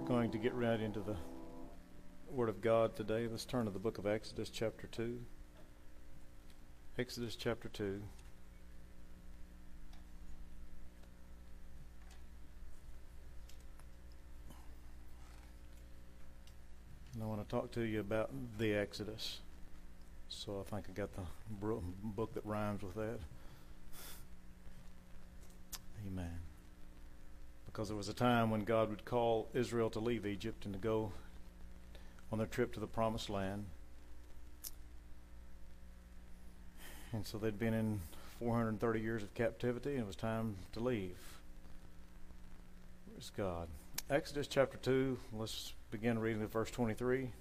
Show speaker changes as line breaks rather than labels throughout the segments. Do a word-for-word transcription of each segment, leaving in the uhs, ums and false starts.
going to get right into the Word of God today. Let's turn to the book of Exodus chapter two. Exodus chapter two. And I want to talk to you about the Exodus. So I think I got the bro- book that rhymes with that. Amen. Because there was a time when God would call Israel to leave Egypt and to go on their trip to the Promised Land. And so they'd been in four hundred thirty years of captivity, and it was time to leave. Praise God. Exodus chapter two, let's begin reading at verse twenty-three.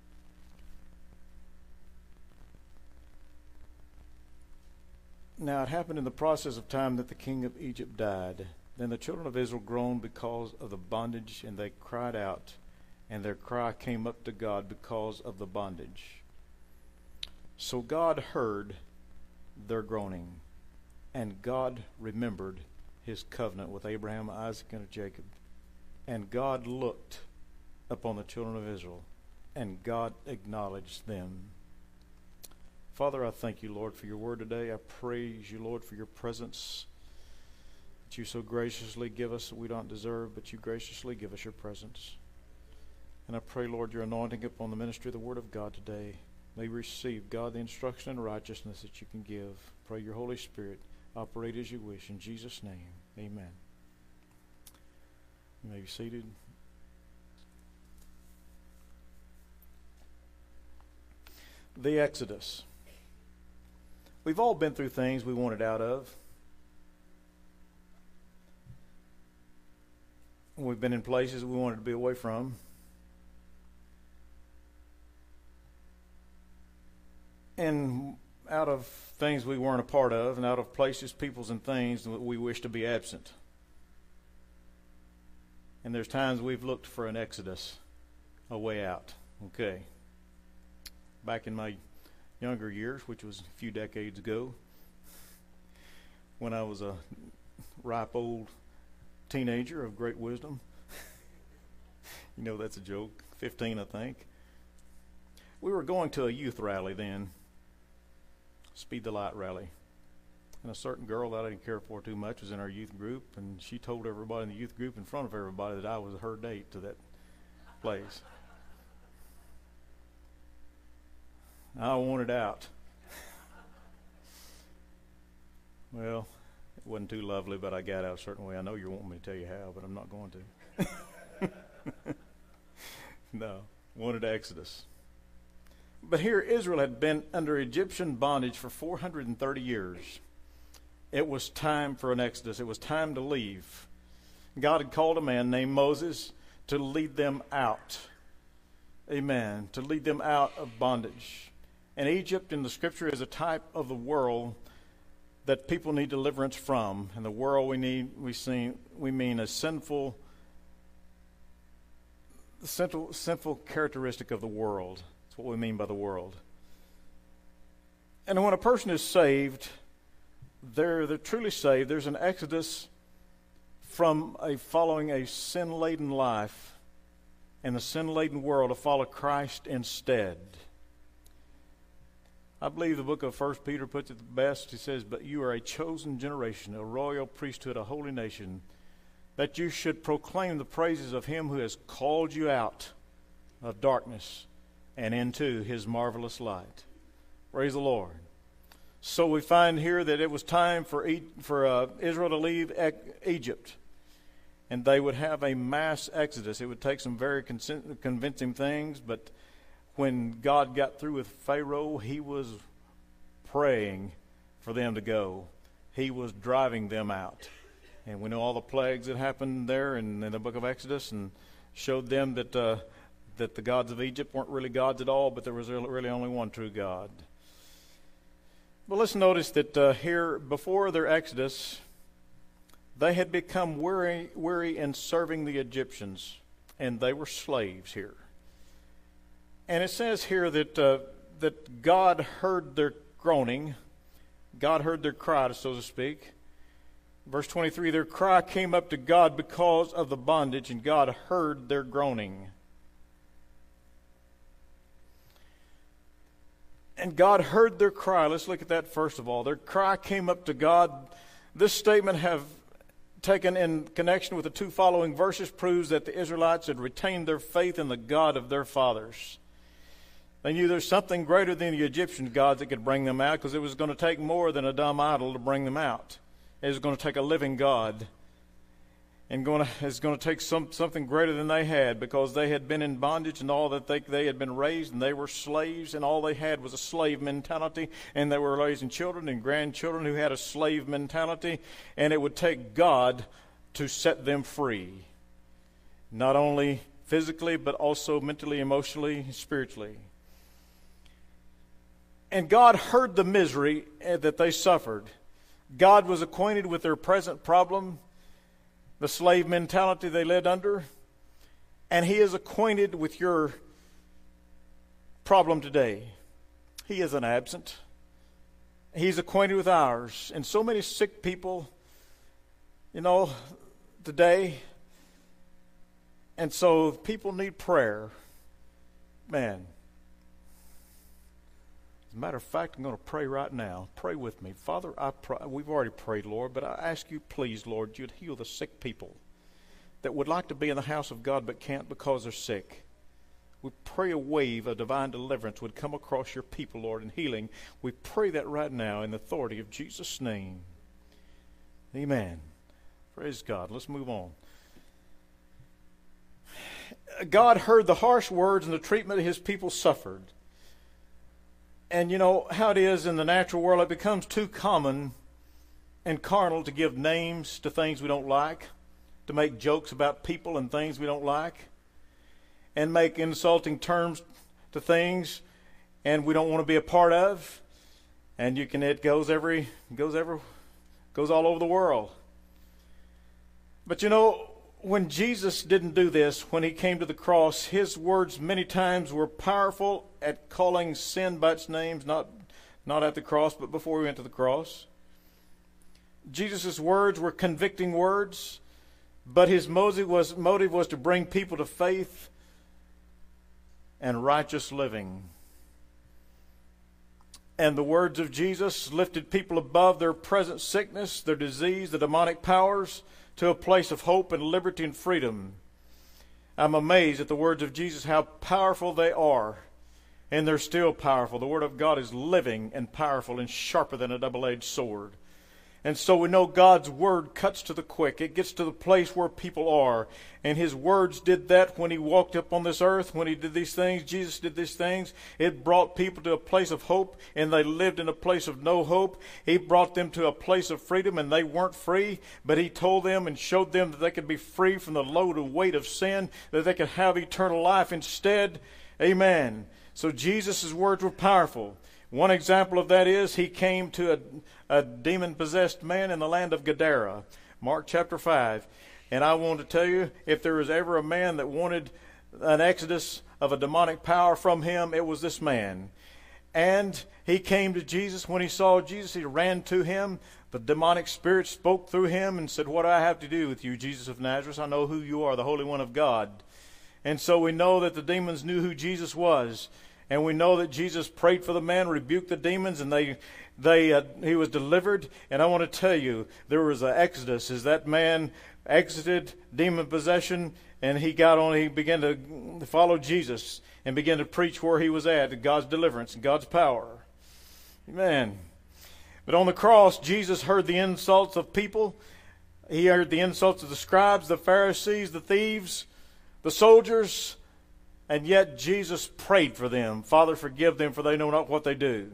Now it happened in the process of time that the king of Egypt died. Then the children of Israel groaned because of the bondage, and they cried out, and their cry came up to God because of the bondage. So God heard their groaning, and God remembered his covenant with Abraham, Isaac, and Jacob. And God looked upon the children of Israel, and God acknowledged them. Father, I thank you, Lord, for your word today. I praise you, Lord, for your presence that you so graciously give us that we don't deserve, but you graciously give us your presence. And I pray, Lord, your anointing upon the ministry of the word of God today. May we receive, God, the instruction and righteousness that you can give. Pray your Holy Spirit operate as you wish. In Jesus' name, amen. You may be seated. The Exodus. We've all been through things we wanted out of. We've been in places we wanted to be away from. And out of things we weren't a part of, and out of places, peoples, and things that we wish to be absent. And there's times we've looked for an exodus, a way out. Okay. Back in my younger years, which was a few decades ago, when I was a ripe old teenager of great wisdom. You know, that's a joke. fifteen, I think. We were going to a youth rally then, Speed the Light rally. And a certain girl that I didn't care for too much was in our youth group, and she told everybody in the youth group in front of everybody that I was her date to that place. I wanted out. Well, it wasn't too lovely, but I got out a certain way. I know you want me to tell you how, but I'm not going to. No, wanted Exodus. But here Israel had been under Egyptian bondage for four hundred thirty years. It was time for an Exodus. It was time to leave. God had called a man named Moses to lead them out. Amen. To lead them out of bondage. And Egypt in the scripture is a type of the world that people need deliverance from. And the world we need, we see, we mean a sinful, sinful, sinful characteristic of the world. That's what we mean by the world. And when a person is saved, they're, they're truly saved. There's an exodus from a following a sin-laden life and the sin-laden world to follow Christ instead. I believe the book of First Peter puts it the best. He says, but you are a chosen generation, a royal priesthood, a holy nation, that you should proclaim the praises of him who has called you out of darkness and into his marvelous light. Praise the Lord. So we find here that it was time for e- for uh, Israel to leave e- Egypt. And they would have a mass exodus. It would take some very con- convincing things, but when God got through with Pharaoh, he was praying for them to go. He was driving them out. And we know all the plagues that happened there in, in the book of Exodus, and showed them that uh, that the gods of Egypt weren't really gods at all, but there was really only one true God. But let's notice that uh, here, before their Exodus, they had become weary, weary in serving the Egyptians, and they were slaves here. And it says here that uh, that God heard their groaning, God heard their cry, so to speak, Verse twenty-three, their cry came up to God because of the bondage, and God heard their groaning. And God heard their cry. Let's look at that first of all. Their cry came up to God. This statement have taken in connection with the two following verses proves that the Israelites had retained their faith in the God of their fathers. They knew there's something greater than the Egyptian gods that could bring them out, because it was going to take more than a dumb idol to bring them out. It was going to take a living God. And going to, it's going to take some, something greater than they had, because they had been in bondage and all that they, they had been raised, and they were slaves, and all they had was a slave mentality, and they were raising children and grandchildren who had a slave mentality, and it would take God to set them free, not only physically but also mentally, emotionally, spiritually. And God heard the misery that they suffered. God was acquainted with their present problem, the slave mentality they led under, and He is acquainted with your problem today. He isn't absent. He's acquainted with ours. And so many sick people, you know, today. And so people need prayer. Man. As a matter of fact, I'm going to pray right now. Pray with me. Father, I pray, we've already prayed, Lord, but I ask you, please, Lord, you'd heal the sick people that would like to be in the house of God but can't because they're sick. We pray a wave of divine deliverance would come across your people, Lord, in healing. We pray that right now in the authority of Jesus' name. Amen. Praise God. Let's move on. God heard the harsh words and the treatment His people suffered. And you know how it is in the natural world, it becomes too common and carnal to give names to things we don't like, to make jokes about people and things we don't like, and make insulting terms to things and we don't want to be a part of. And you can it goes every goes every goes all over the world. But you know, when Jesus didn't do this, when He came to the cross, His words many times were powerful at calling sin by its names, not, not at the cross, but before He went to the cross. Jesus' words were convicting words, but His motive was, motive was to bring people to faith and righteous living. And the words of Jesus lifted people above their present sickness, their disease, the demonic powers, to a place of hope and liberty and freedom. I'm amazed at the words of Jesus, how powerful they are. And they're still powerful. The Word of God is living and powerful and sharper than a double-edged sword. And so we know God's Word cuts to the quick. It gets to the place where people are. And His words did that when He walked up on this earth, when He did these things. Jesus did these things. It brought people to a place of hope, and they lived in a place of no hope. He brought them to a place of freedom, and they weren't free. But He told them and showed them that they could be free from the load and weight of sin, that they could have eternal life instead. Amen. So Jesus' words were powerful. One example of that is He came to a, a demon-possessed man in the land of Gadara, Mark chapter five. And I want to tell you, if there was ever a man that wanted an exodus of a demonic power from him, it was this man. And he came to Jesus. When he saw Jesus, he ran to Him. The demonic spirit spoke through him and said, "What do I have to do with you, Jesus of Nazareth? I know who you are, the Holy One of God." And so we know that the demons knew who Jesus was. And we know that Jesus prayed for the man, rebuked the demons, and they, they, uh, he was delivered. And I want to tell you, there was an exodus as that man exited demon possession, and he got on. He began to follow Jesus and began to preach where he was at, God's deliverance and God's power. Amen. But on the cross, Jesus heard the insults of people. He heard the insults of the scribes, the Pharisees, the thieves, the soldiers. And yet Jesus prayed for them. "Father, forgive them, for they know not what they do."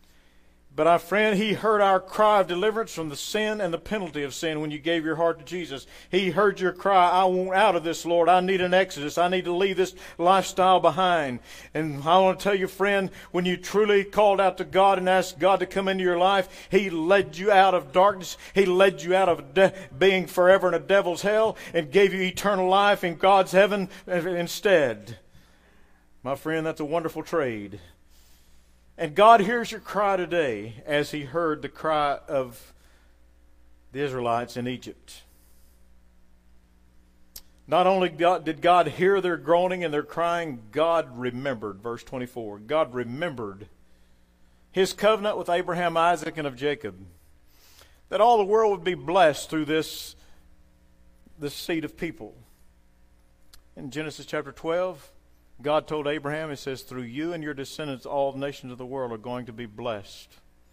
But our friend, He heard our cry of deliverance from the sin and the penalty of sin when you gave your heart to Jesus. He heard your cry, "I want out of this, Lord. I need an exodus. I need to leave this lifestyle behind." And I want to tell you, friend, when you truly called out to God and asked God to come into your life, He led you out of darkness. He led you out of de- being forever in a devil's hell and gave you eternal life in God's heaven instead. My friend, that's a wonderful trade. And God hears your cry today as He heard the cry of the Israelites in Egypt. Not only God, did God hear their groaning and their crying, God remembered. Verse twenty-four. God remembered His covenant with Abraham, Isaac, and of Jacob. That all the world would be blessed through this, this seed of people. In Genesis chapter twelve, God told Abraham, He says, through you and your descendants, all nations of the world are going to be blessed.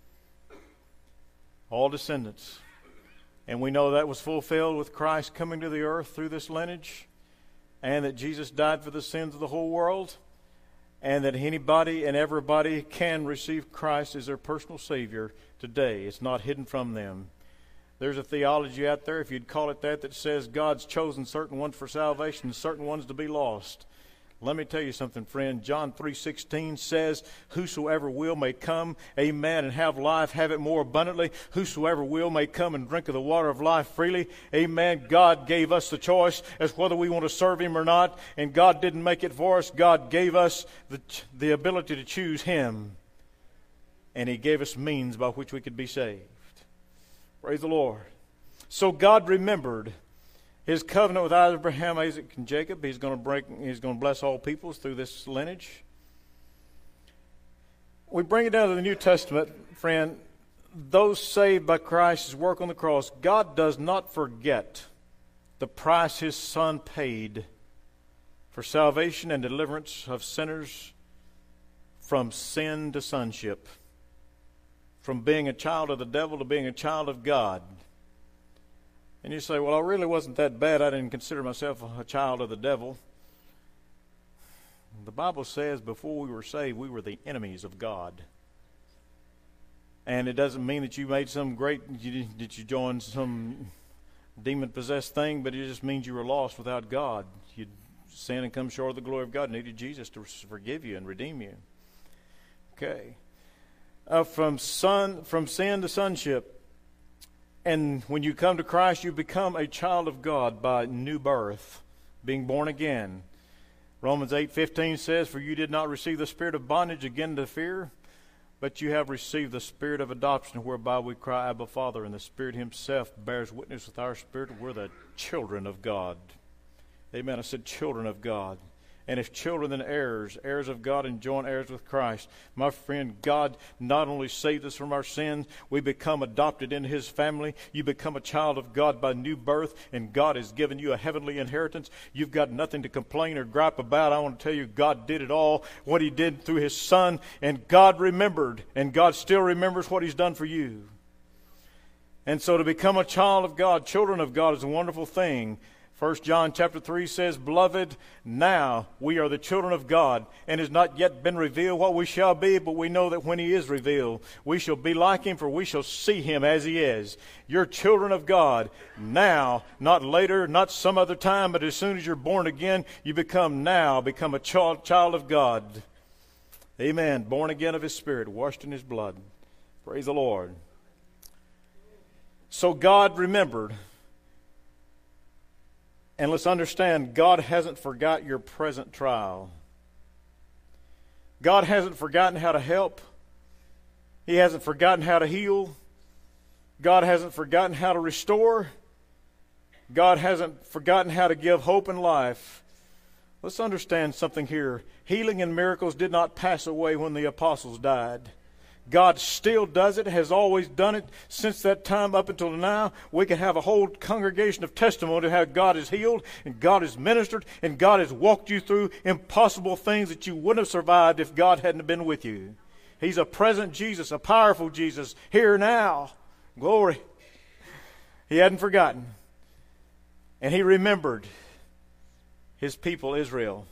All descendants. And we know that was fulfilled with Christ coming to the earth through this lineage, and that Jesus died for the sins of the whole world, and that anybody and everybody can receive Christ as their personal Savior today. It's not hidden from them. There's a theology out there, if you'd call it that, that says God's chosen certain ones for salvation and certain ones to be lost. Let me tell you something, friend. John three sixteen says, whosoever will may come, amen, and have life, have it more abundantly. Whosoever will may come and drink of the water of life freely, amen. God gave us the choice as whether we want to serve Him or not, and God didn't make it for us. God gave us the, the ability to choose Him, and He gave us means by which we could be saved. Praise the Lord. So God remembered His covenant with Abraham, Isaac, and Jacob. He's going to break. He's going to bless all peoples through this lineage. We bring it down to the New Testament, friend. Those saved by Christ's work on the cross, God does not forget the price His Son paid for salvation and deliverance of sinners from sin to sonship, from being a child of the devil to being a child of God. And you say, well, I really wasn't that bad. I didn't consider myself a child of the devil. The Bible says before we were saved, we were the enemies of God. And it doesn't mean that you made some great, that you joined some demon-possessed thing, but it just means you were lost without God. You'd sinned and come short of the glory of God, needed Jesus to forgive you and redeem you. Okay. Uh, from son, from sin to sonship. And when you come to Christ, you become a child of God by new birth, being born again. Romans eight fifteen says, for you did not receive the spirit of bondage again to fear, but you have received the spirit of adoption, whereby we cry, Abba, Father, and the Spirit Himself bears witness with our spirit. We're the children of God. Amen. I said children of God. And if children, then heirs, heirs of God and joint heirs with Christ. My friend, God not only saved us from our sins, we become adopted into His family. You become a child of God by new birth, and God has given you a heavenly inheritance. You've got nothing to complain or gripe about. I want to tell you, God did it all, what He did through His Son, and God remembered, and God still remembers what He's done for you. And so to become a child of God, children of God, is a wonderful thing. First John chapter three says, beloved, now we are the children of God, and it has not yet been revealed what we shall be, but we know that when He is revealed, we shall be like Him, for we shall see Him as He is. You're children of God now, not later, not some other time, but as soon as you're born again, you become now, become a child, child of God. Amen. Born again of His Spirit, washed in His blood. Praise the Lord. So God remembered. And let's understand, God hasn't forgot your present trial. God hasn't forgotten how to help. He hasn't forgotten how to heal. God hasn't forgotten how to restore. God hasn't forgotten how to give hope and life. Let's understand something here. Healing and miracles did not pass away when the apostles died. God still does it, has always done it since that time up until now. We can have a whole congregation of testimony of how God has healed and God has ministered and God has walked you through impossible things that you wouldn't have survived if God hadn't been with you. He's a present Jesus, a powerful Jesus, here now. Glory. He hadn't forgotten. And He remembered His people, Israel.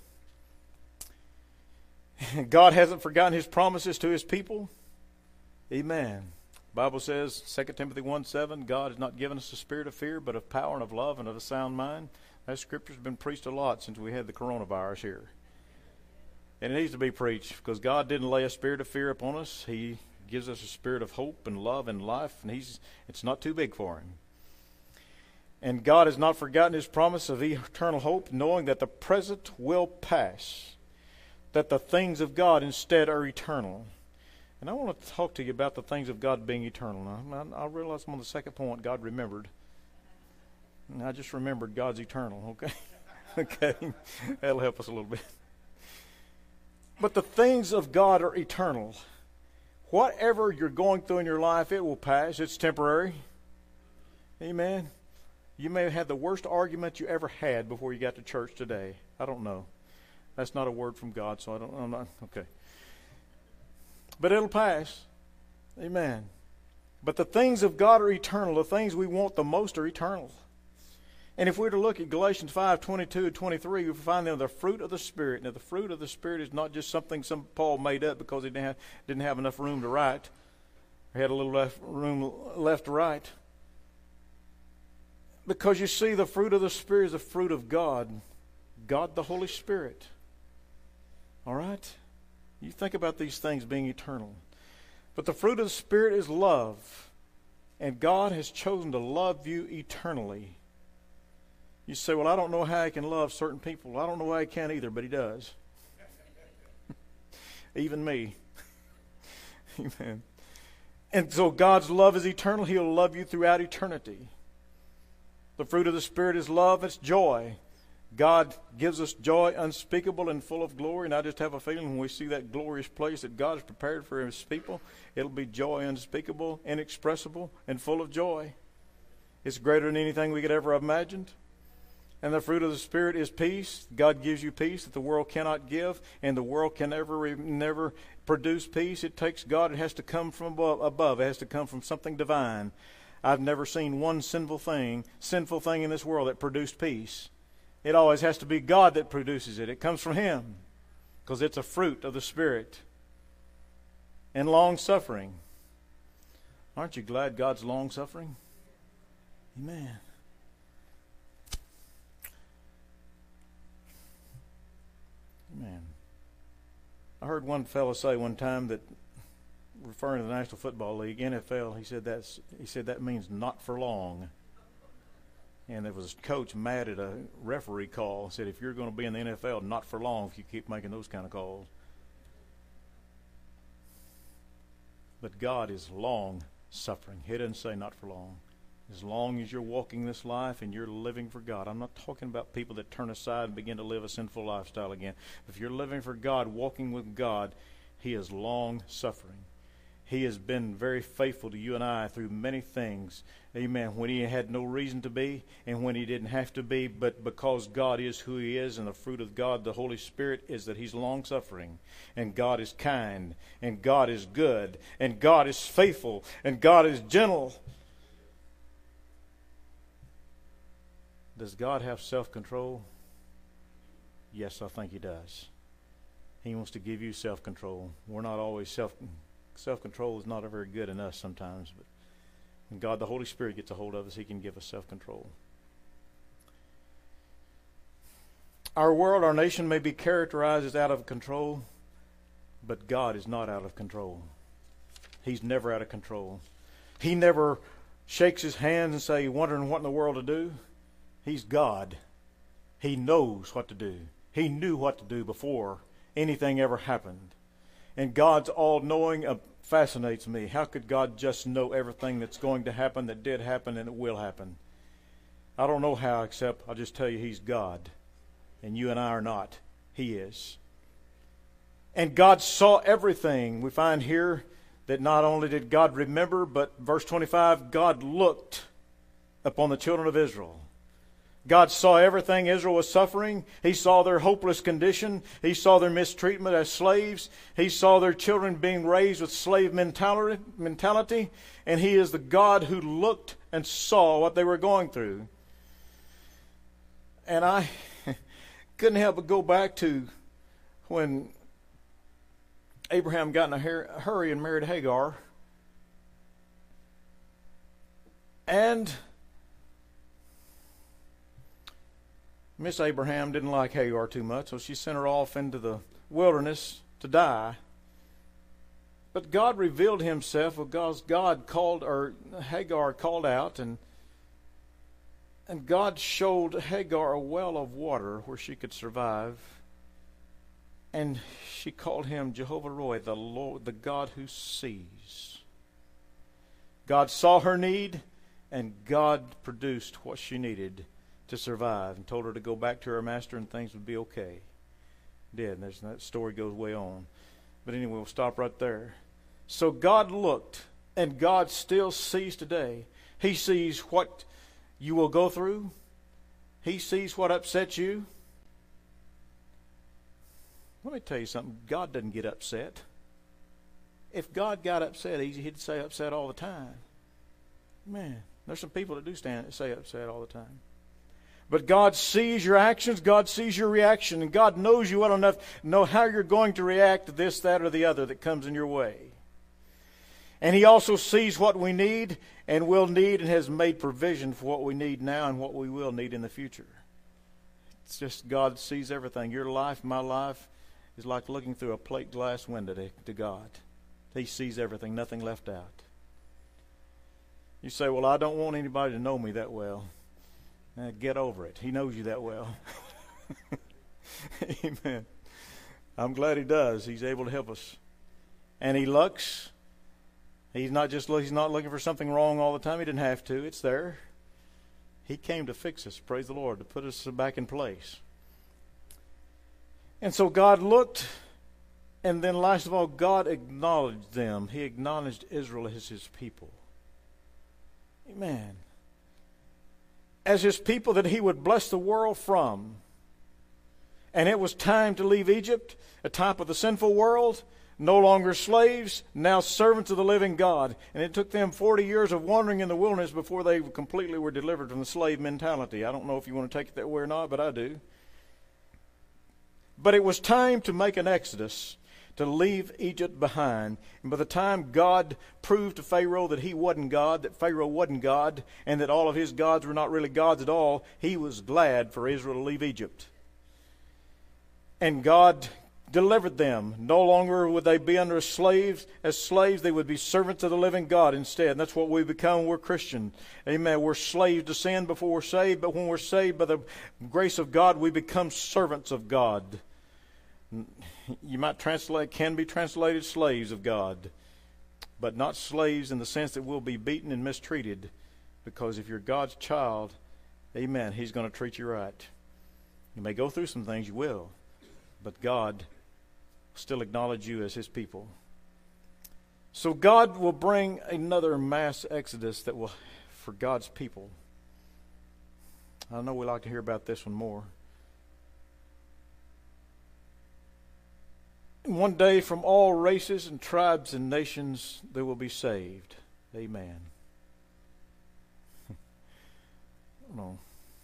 God hasn't forgotten His promises to His people. Amen. The Bible says, Second Timothy one seven, God has not given us a spirit of fear, but of power and of love and of a sound mind. That scripture's been preached a lot since we had the coronavirus here. And it needs to be preached, because God didn't lay a spirit of fear upon us. He gives us a spirit of hope and love and life, and He's it's not too big for Him. And God has not forgotten His promise of eternal hope, knowing that the present will pass, that the things of God instead are eternal. And I want to talk to you about the things of God being eternal. Now, I, I realize I'm on the second point, God remembered. And I just remembered God's eternal, okay? Okay, that'll help us a little bit. But the things of God are eternal. Whatever you're going through in your life, it will pass. It's temporary. Amen. You may have had the worst argument you ever had before you got to church today. I don't know. That's not a word from God, so I don't, I'm not, okay. But it'll pass. Amen. But the things of God are eternal. The things we want the most are eternal. And if we were to look at Galatians five, twenty-two and twenty-three, we find them the fruit of the Spirit. Now, the fruit of the Spirit is not just something some Paul made up because he didn't have, didn't have enough room to write. He had a little left room left to write. Because you see, the fruit of the Spirit is the fruit of God. God the Holy Spirit. All right? You think about these things being eternal. But the fruit of the Spirit is love. And God has chosen to love you eternally. You say, well, I don't know how I can love certain people. I don't know why I can't either, but he does. Even me. Amen. And so God's love is eternal. He'll love you throughout eternity. The fruit of the Spirit is love. It's joy. God gives us joy unspeakable and full of glory. And I just have a feeling when we see that glorious place that God has prepared for his people, it'll be joy unspeakable, inexpressible, and full of joy. It's greater than anything we could ever have imagined. And the fruit of the Spirit is peace. God gives you peace that the world cannot give, and the world can never, never produce peace. It takes God. It has to come from above. It has to come from something divine. I've never seen one sinful thing, sinful thing in this world that produced peace. It always has to be God that produces it. It comes from him because it's a fruit of the Spirit. And long-suffering. Aren't you glad God's long-suffering? Amen. Amen. I heard one fellow say one time that, referring to the National Football League, N F L, he said that's he said that means not for long. And there was a coach mad at a referee call. Said, if you're going to be in the N F L, not for long if you keep making those kind of calls. But God is long suffering. He didn't say not for long. As long as you're walking this life and you're living for God. I'm not talking about people that turn aside and begin to live a sinful lifestyle again. If you're living for God, walking with God, he is long suffering. He has been very faithful to you and I through many things. Amen. When he had no reason to be and when he didn't have to be, but because God is who he is and the fruit of God, the Holy Spirit, is that he's long-suffering. And God is kind. And God is good. And God is faithful. And God is gentle. Does God have self-control? Yes, I think he does. He wants to give you self-control. We're not always self self-control is not very good in us sometimes, but when God the Holy Spirit gets a hold of us, he can give us self-control. Our world, our nation may be characterized as out of control, but God is not out of control. He's never out of control. He never shakes his hands and says, wondering what in the world to do. He's God. He knows what to do. He knew what to do before anything ever happened. And God's all-knowing uh, fascinates me. How could God just know everything that's going to happen, that did happen, and it will happen? I don't know how, except I'll just tell you he's God. And you and I are not. He is. And God saw everything. We find here that not only did God remember, but verse twenty-five, God looked upon the children of Israel. God saw everything Israel was suffering. He saw their hopeless condition. He saw their mistreatment as slaves. He saw their children being raised with slave mentality. And he is the God who looked and saw what they were going through. And I couldn't help but go back to when Abraham got in a hurry and married Hagar. And Miss Abraham didn't like Hagar too much, so she sent her off into the wilderness to die. But God revealed himself because God called, or Hagar called out, and and God showed Hagar a well of water where she could survive. And she called him Jehovah Roi, the Lord, the God who sees. God saw her need, and God produced what she needed to survive, and told her to go back to her master and things would be okay. Did. And there's, that story goes way on. But anyway, we'll stop right there. So God looked, and God still sees today. He sees what you will go through. He sees what upsets you. Let me tell you something. God doesn't get upset. If God got upset easy, he'd say upset all the time. Man, there's some people that do stand and say upset all the time. But God sees your actions, God sees your reaction, and God knows you well enough to know how you're going to react to this, that, or the other that comes in your way. And He also sees what we need and will need, and has made provision for what we need now and what we will need in the future. It's just God sees everything. Your life, my life, is like looking through a plate glass window to, to God. He sees everything, nothing left out. You say, well, I don't want anybody to know me that well. Uh, get over it. He knows you that well. Amen. I'm glad He does. He's able to help us. And He looks. He's not just he's not looking for something wrong all the time. He didn't have to. It's there. He came to fix us, praise the Lord, to put us back in place. And so God looked, and then last of all, God acknowledged them. He acknowledged Israel as His people. Amen. As His people that He would bless the world from. And it was time to leave Egypt, a type of the sinful world, no longer slaves, now servants of the living God. And it took them forty years of wandering in the wilderness before they completely were delivered from the slave mentality. I don't know if you want to take it that way or not, but I do. But it was time to make an exodus, to leave Egypt behind. And by the time God proved to Pharaoh that he wasn't God, that Pharaoh wasn't God, and that all of his gods were not really gods at all, he was glad for Israel to leave Egypt. And God delivered them. No longer would they be under slaves. As slaves, they would be servants of the living God instead. And that's what we become when we're Christian. Amen. We're slaves to sin before we're saved, but when we're saved by the grace of God, we become servants of God. You might translate, can be translated slaves of God, but not slaves in the sense that we'll be beaten and mistreated, because if you're God's child, amen, He's going to treat you right. You may go through some things, you will, but God still acknowledge you as His people. So God will bring another mass exodus that will, for God's people. I know we like to hear about this one more. One day from all races and tribes and nations they will be saved. Amen. I don't know.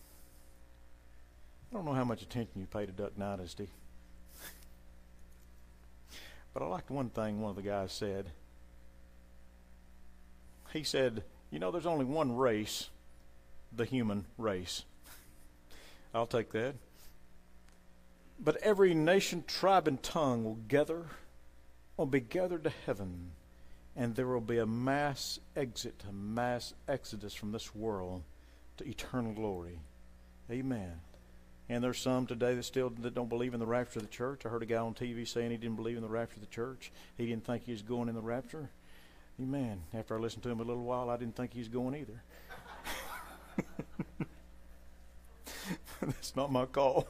I don't know how much attention you pay to Duck Dynasty. But I liked one thing one of the guys said. He said, you know, there's only one race, the human race. I'll take that. But every nation, tribe, and tongue will gather, will be gathered to heaven, and there will be a mass exit, a mass exodus from this world to eternal glory. Amen. And there's some today that still that don't believe in the rapture of the church. I heard a guy on T V saying he didn't believe in the rapture of the church. He didn't think he was going in the rapture. Amen. After I listened to him a little while, I didn't think he was going either. That's not my call.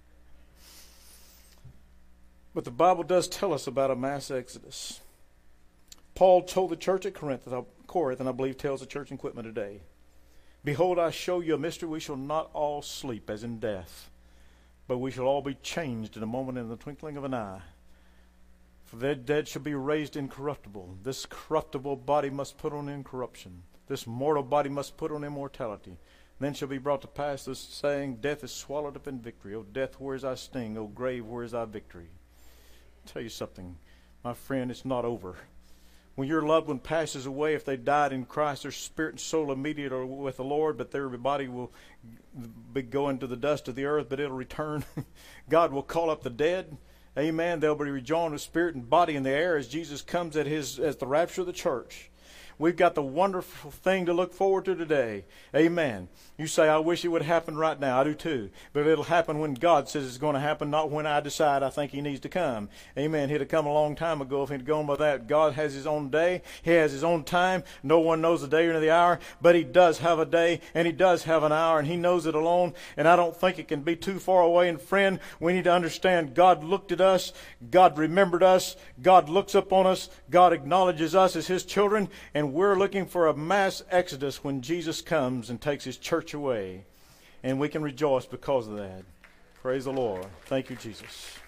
But the Bible does tell us about a mass exodus. Paul told the church at Corinth, Corinth, and I believe tells the church in Quitman today, behold, I show you a mystery. We shall not all sleep as in death, but we shall all be changed in a moment, in the twinkling of an eye. For the dead shall be raised incorruptible. This corruptible body must put on incorruption. This mortal body must put on immortality. Then shall be brought to pass this saying, death is swallowed up in victory. O death, where is thy sting? O grave, where is thy victory? I'll tell you something, my friend, it's not over. When your loved one passes away, if they died in Christ, their spirit and soul immediately are with the Lord, but their body will be going to the dust of the earth, but it'll return. God will call up the dead. Amen. They'll be rejoined with spirit and body in the air as Jesus comes at his as the rapture of the church. We've got the wonderful thing to look forward to today. Amen. You say, I wish it would happen right now. I do too. But it'll happen when God says it's going to happen, not when I decide I think he needs to come. Amen. He'd have come a long time ago if he'd gone by that. God has his own day. He has his own time. No one knows the day or the hour, but he does have a day and he does have an hour, and he knows it alone. And I don't think it can be too far away. And friend, we need to understand God looked at us. God remembered us. God looks up on us. God acknowledges us as his children. And we're looking for a mass exodus when Jesus comes and takes his church away. And we can rejoice because of that. Praise the Lord. Thank you, Jesus.